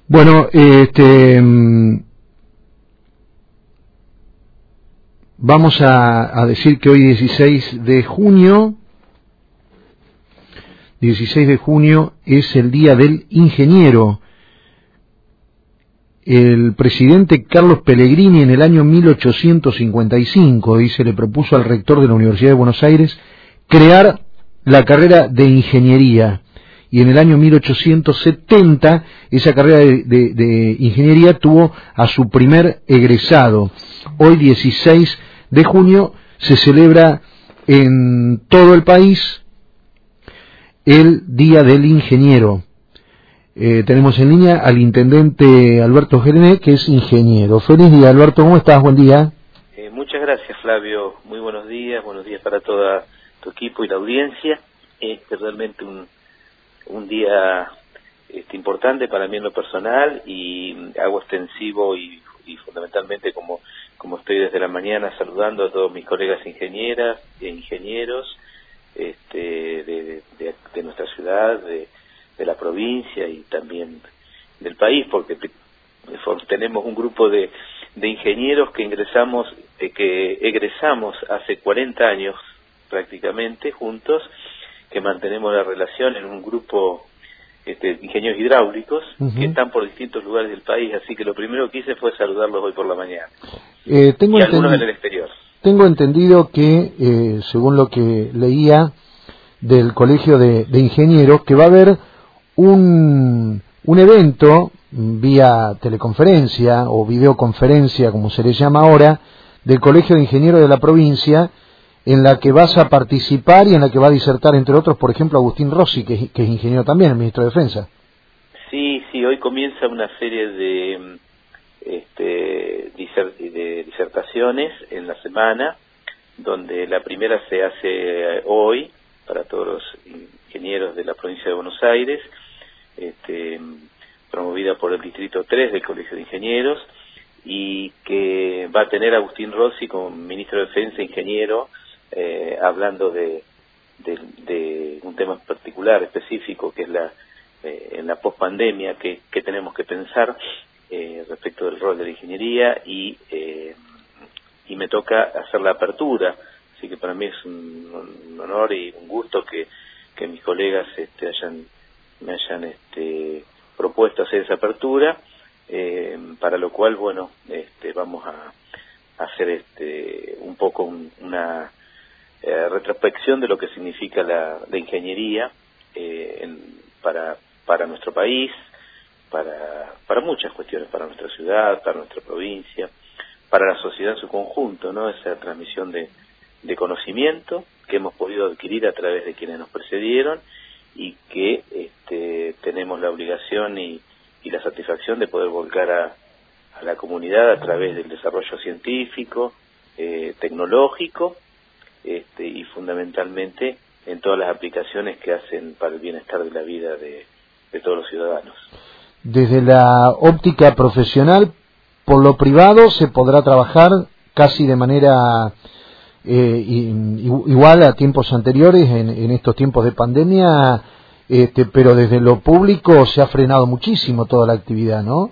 Bueno, vamos a decir que hoy 16 de junio es el Día del Ingeniero. El presidente Carlos Pellegrini en el año 1855, le propuso al rector de la Universidad de Buenos Aires crear la carrera de ingeniería. Y en el año 1870 esa carrera de ingeniería tuvo a su primer egresado. Hoy 16 de junio se celebra en todo el país el Día del Ingeniero. Tenemos en línea al intendente Alberto Gerené, que es ingeniero. Feliz día, Alberto, ¿cómo estás? Buen día. Muchas gracias, Flavio. Muy buenos días para todo tu equipo y la audiencia. Realmente un día importante para mí en lo personal, y hago extensivo y fundamentalmente como estoy desde la mañana saludando a todos mis colegas ingenieras e ingenieros de nuestra ciudad, de la provincia y también del país, porque tenemos un grupo de ingenieros que egresamos hace 40 años prácticamente juntos, que mantenemos la relación en un grupo de ingenieros hidráulicos que están por distintos lugares del país, así que lo primero que hice fue saludarlos hoy por la mañana. Y algunos en el exterior. Tengo entendido que, según lo que leía del Colegio de Ingenieros, que va a haber un evento vía teleconferencia o videoconferencia, como se le llama ahora, del Colegio de Ingenieros de la provincia, en la que vas a participar y en la que va a disertar, entre otros, por ejemplo, Agustín Rossi, que es ingeniero también, el ministro de Defensa. Sí, hoy comienza una serie de disertaciones en la semana, donde la primera se hace hoy para todos los ingenieros de la provincia de Buenos Aires, promovida por el Distrito 3 del Colegio de Ingenieros, y que va a tener a Agustín Rossi como ministro de Defensa, ingeniero, hablando de un tema particular, específico, que es en la pospandemia, que tenemos que pensar respecto del rol de la ingeniería, y me toca hacer la apertura, así que para mí es un honor y un gusto que mis colegas me hayan propuesto hacer esa apertura, para lo cual, vamos a hacer un poco una retrospección de lo que significa la ingeniería para nuestro país, para muchas cuestiones, para nuestra ciudad, para nuestra provincia, para la sociedad en su conjunto, ¿no? Esa transmisión de conocimiento que hemos podido adquirir a través de quienes nos precedieron, y que tenemos la obligación y la satisfacción de poder volcar a la comunidad a través del desarrollo científico, tecnológico, y fundamentalmente en todas las aplicaciones que hacen para el bienestar de la vida de todos los ciudadanos. Desde la óptica profesional, por lo privado se podrá trabajar casi de manera igual a tiempos anteriores en estos tiempos de pandemia, pero desde lo público se ha frenado muchísimo toda la actividad, ¿no?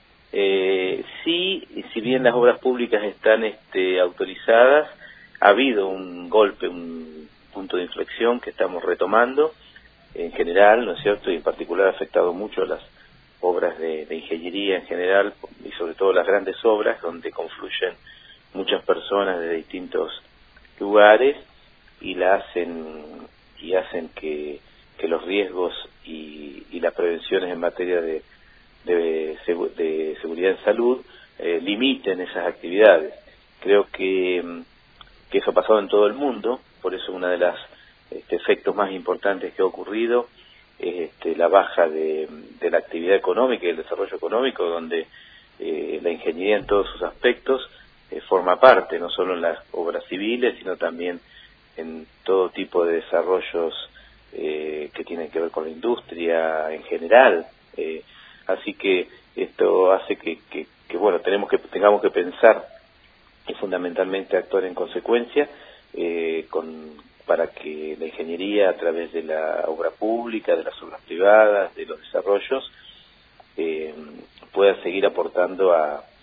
Sí, y si bien las obras públicas están autorizadas, ha habido un golpe, un punto de inflexión que estamos retomando en general, ¿no es cierto? Y en particular ha afectado mucho las obras de ingeniería en general, y sobre todo las grandes obras donde confluyen muchas personas de distintos lugares y hacen que los riesgos y las prevenciones en materia de seguridad en salud limiten esas actividades. Creo que eso ha pasado en todo el mundo, por eso uno de los efectos más importantes que ha ocurrido es la baja de la actividad económica y el desarrollo económico, donde la ingeniería en todos sus aspectos forma parte, no solo en las obras civiles, sino también en todo tipo de desarrollos que tienen que ver con la industria en general. Así que esto hace que tengamos que pensar y fundamentalmente actuar en consecuencia, para que la ingeniería, a través de la obra pública, de las obras privadas, de los desarrollos, pueda seguir aportando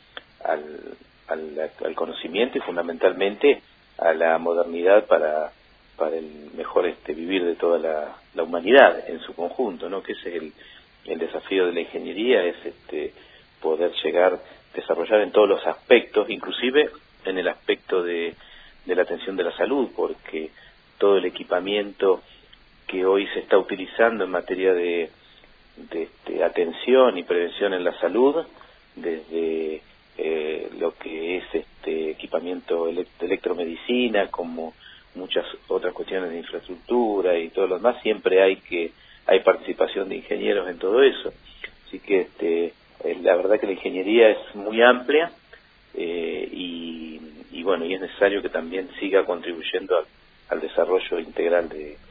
al conocimiento y fundamentalmente a la modernidad para el mejor vivir de toda la humanidad en su conjunto, ¿no? Que ese es el desafío de la ingeniería, es poder desarrollar en todos los aspectos, inclusive en el aspecto de la atención de la salud, porque todo el equipamiento que hoy se está utilizando en materia de atención y prevención en la salud, desde lo que es equipamiento de electromedicina, como muchas otras cuestiones de infraestructura y todo lo demás, siempre hay participación de ingenieros en todo eso. Así que la verdad que la ingeniería es muy amplia, y bueno, y es necesario que también siga contribuyendo al desarrollo integral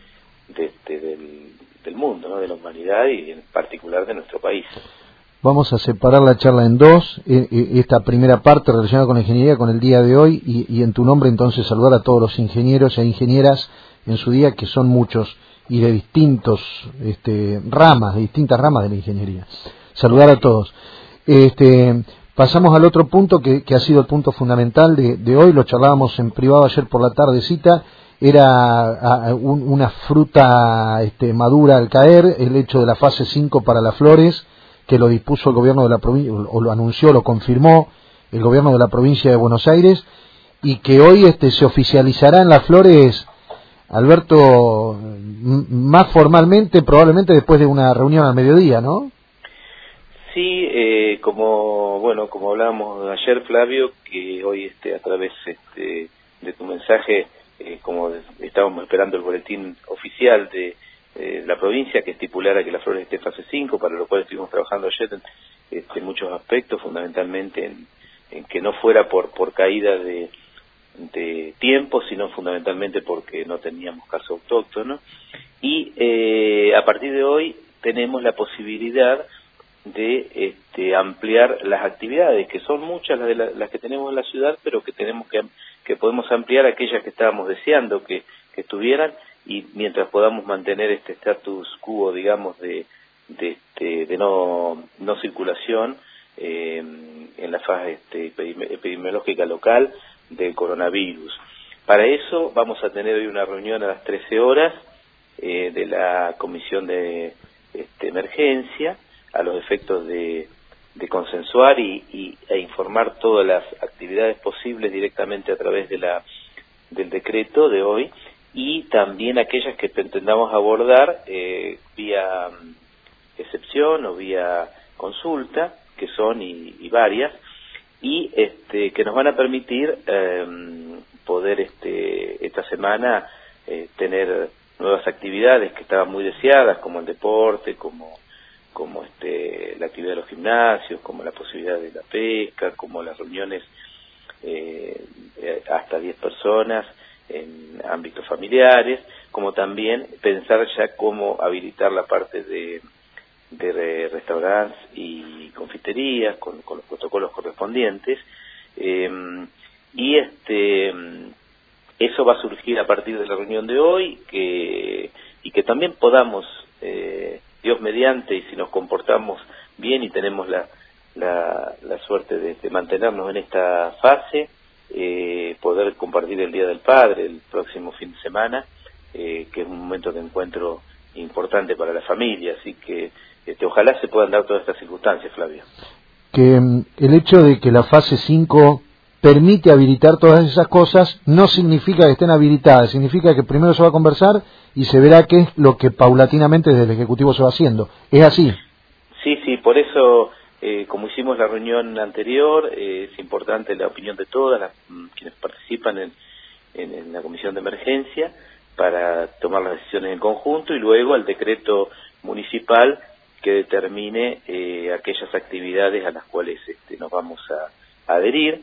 del mundo, ¿no? De la humanidad y en particular de nuestro país. Vamos a separar la charla en dos, esta primera parte relacionada con la ingeniería, con el día de hoy, y en tu nombre entonces saludar a todos los ingenieros e ingenieras en su día, que son muchos y de distintas ramas de la ingeniería. Saludar a todos. Pasamos al otro punto que ha sido el punto fundamental de hoy, lo charlábamos en privado ayer por la tardecita. Era una fruta madura al caer, el hecho de la fase 5 para las flores, que lo dispuso el gobierno de la provincia, o lo anunció, lo confirmó el gobierno de la provincia de Buenos Aires, y que hoy se oficializará en las flores, Alberto, más formalmente, probablemente después de una reunión al mediodía, ¿no? Sí, como hablábamos ayer, Flavio, que hoy a través de tu mensaje, como estábamos esperando el boletín oficial de la provincia que estipulara que las flores esté fase 5, para lo cual estuvimos trabajando ayer en muchos aspectos, fundamentalmente en que no fuera por caída de tiempo, sino fundamentalmente porque no teníamos caso autóctono, y a partir de hoy tenemos la posibilidad de ampliar las actividades, que son muchas las que tenemos en la ciudad, pero que podemos ampliar aquellas que estábamos deseando que estuvieran, y mientras podamos mantener este status quo, digamos, de no circulación en la fase epidemiológica local del coronavirus. Para eso vamos a tener hoy una reunión a las 13 horas de la Comisión de Emergencia, a los efectos de consensuar e informar todas las actividades posibles directamente a través del decreto de hoy, y también aquellas que pretendamos abordar vía excepción o vía consulta, que son y varias, y que nos van a permitir poder esta semana tener nuevas actividades que estaban muy deseadas, como el deporte, como la actividad de los gimnasios, como la posibilidad de la pesca, como las reuniones hasta 10 personas en ámbitos familiares, como también pensar ya cómo habilitar la parte de restaurantes y confiterías con los protocolos correspondientes, y eso va a surgir a partir de la reunión de hoy, y que también podamos, Dios mediante, y si nos comportamos bien y tenemos la suerte de mantenernos en esta fase, poder compartir el Día del Padre el próximo fin de semana, que es un momento de encuentro importante para la familia, así que ojalá se puedan dar todas estas circunstancias, Flavio. Que el hecho de que la fase 5 permite habilitar todas esas cosas no significa que estén habilitadas, significa que primero se va a conversar y se verá qué es lo que paulatinamente desde el Ejecutivo se va haciendo. ¿Es así? Sí, por eso, como hicimos la reunión anterior, es importante la opinión de todas quienes participan en la Comisión de Emergencia para tomar las decisiones en conjunto, y luego el decreto municipal que determine aquellas actividades a las cuales nos vamos a adherir,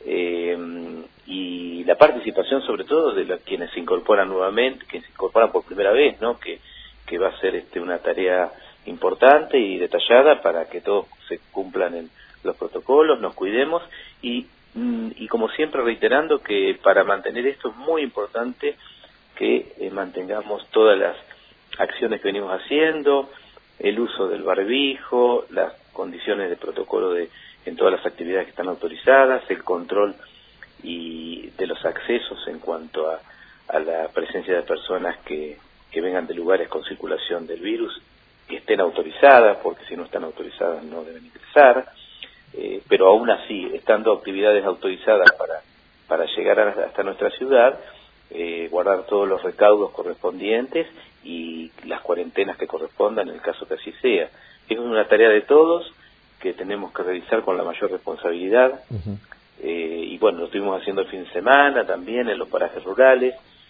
y la participación sobre todo de quienes se incorporan nuevamente, que se incorporan por primera vez, ¿no? Que va a ser una tarea importante y detallada para que todos se cumplan los protocolos, nos cuidemos, y como siempre reiterando que para mantener esto es muy importante que mantengamos todas las acciones que venimos haciendo, el uso del barbijo, condiciones de protocolo en todas las actividades que están autorizadas, el control y de los accesos en cuanto a la presencia de personas que vengan de lugares con circulación del virus, que estén autorizadas, porque si no están autorizadas no deben ingresar, pero aún así, estando actividades autorizadas para llegar hasta nuestra ciudad, guardar todos los recaudos correspondientes y las cuarentenas que correspondan en el caso que así sea. Es una tarea de todos que tenemos que realizar con la mayor responsabilidad. Y bueno, lo estuvimos haciendo el fin de semana también en los parajes rurales,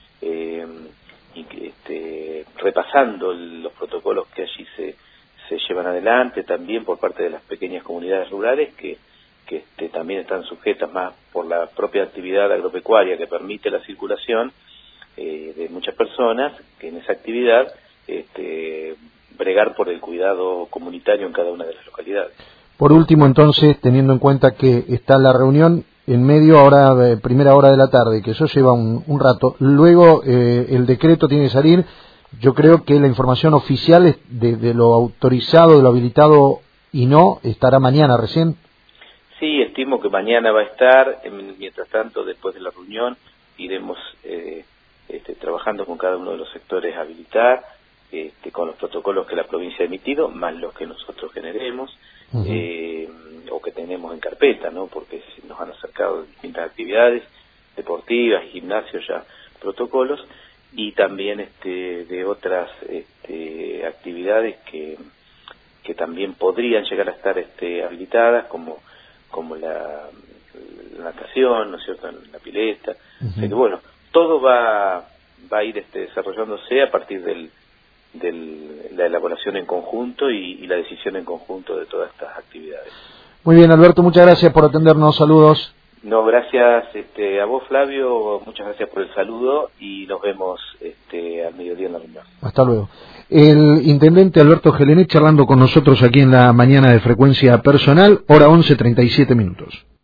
repasando los protocolos que allí se llevan adelante también por parte de las pequeñas comunidades rurales que también están sujetas más por la propia actividad agropecuaria que permite la circulación de muchas personas, que en esa actividad bregar por el cuidado comunitario en cada una de las localidades. Por último, entonces, teniendo en cuenta que está la reunión en medio primera hora de la tarde, que eso lleva un rato, luego el decreto tiene que salir. Yo creo que la información oficial de lo autorizado, de lo habilitado y no, estará mañana recién. Sí, estimo que mañana va a estar. Mientras tanto, después de la reunión, iremos trabajando con cada uno de los sectores a habilitar, con los protocolos que la provincia ha emitido, más los que nosotros generemos, o que tenemos en carpeta, ¿no? Porque nos han acercado distintas actividades deportivas, gimnasios ya, protocolos, y también de otras actividades que también podrían llegar a estar habilitadas, como la natación, ¿no es cierto?, en la pileta. O sea que, bueno, todo va a ir desarrollándose a partir de la elaboración en conjunto y la decisión en conjunto de todas estas actividades. Muy bien, Alberto, muchas gracias por atendernos. Saludos. No, gracias a vos, Flavio, muchas gracias por el saludo y nos vemos al mediodía en la reunión. Hasta luego. El intendente Alberto Gelenet charlando con nosotros aquí en la mañana de Frecuencia Personal, hora 11:37 minutos.